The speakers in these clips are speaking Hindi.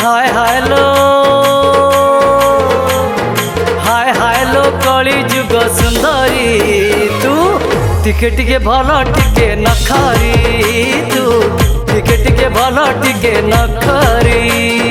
हाय हाय लो कली जुग सुंदरी तू टिके टिके भल टिके नखरी तू टिके टिके भल टिके नखरी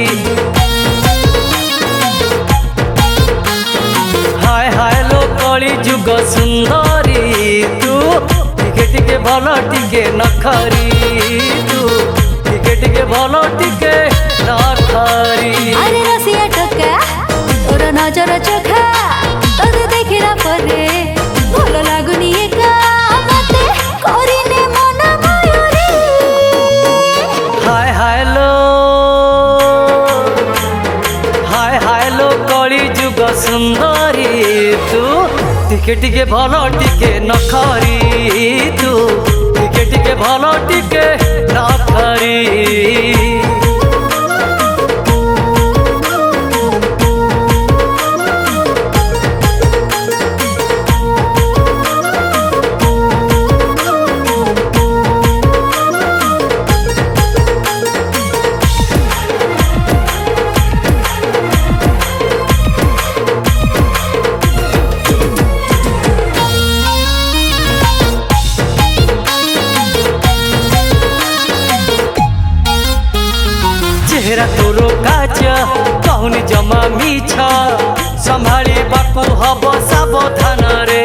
हाय लो कली जुग सुंदरी तू टिके टिके भल टिके नखरी तू टिके टिके भल टिके नखरी। अरे रसिया टका तोर नजर चोखा तोर देखिला परे भल लागुनी एका मते करिने मन मयूरी। हाय लो कली जुग सुंदरी तू टिके टिके भल टिके नखरी तू टिके टिके भल टिके नखरी। चेहरा तोरो काच कहूनी जमा मीछ संभाली बाकू हब सावधान रे।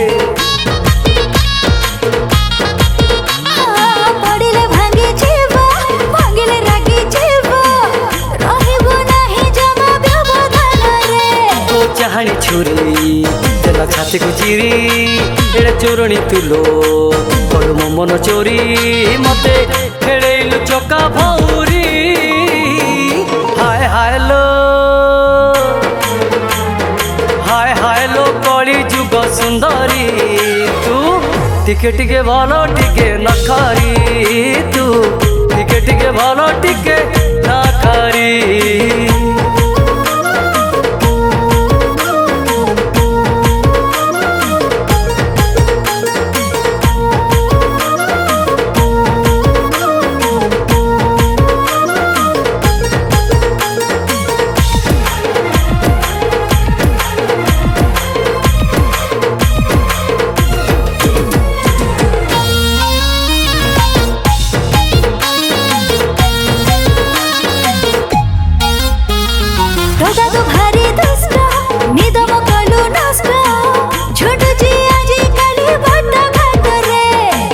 पड़िले भांगी जीवा भांगिले रागी जीवा रहिबो नाही जमा व्यवधान रे। तो चाहनी छुरी तेला छाती को चिरी एड़ा चोरणी तुलो करू मो मन चोरी मते खेळेलु चका भौरी। हाय लो कली जुग सुंदरी तू टिके टिके भल टिके नखरी तू टिके टिके भल टिके नखरी। तो भारी दुष्ट निदम कलु नष्ट झुट जी आजी काली भट्ट घाट रे।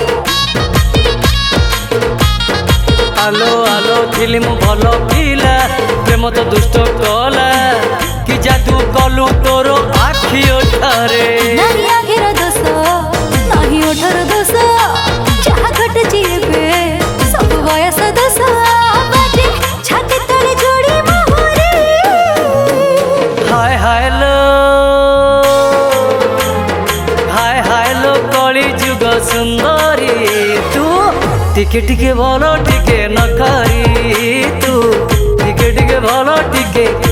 आलो थिली मु भल पिला प्रेम तो दुष्ट कला कि जादू कलु तोर आखि ओठारे। नहीं आखिर दोष नहीं ओठर दोष चाह घट जीवे सब बयस दोष बाजे छाती तले जोड़ी मोहरी। हाय लो कली जुग सुंदरी तू टिके टिके भल टिके नखरी तू टिके टिके भल टिके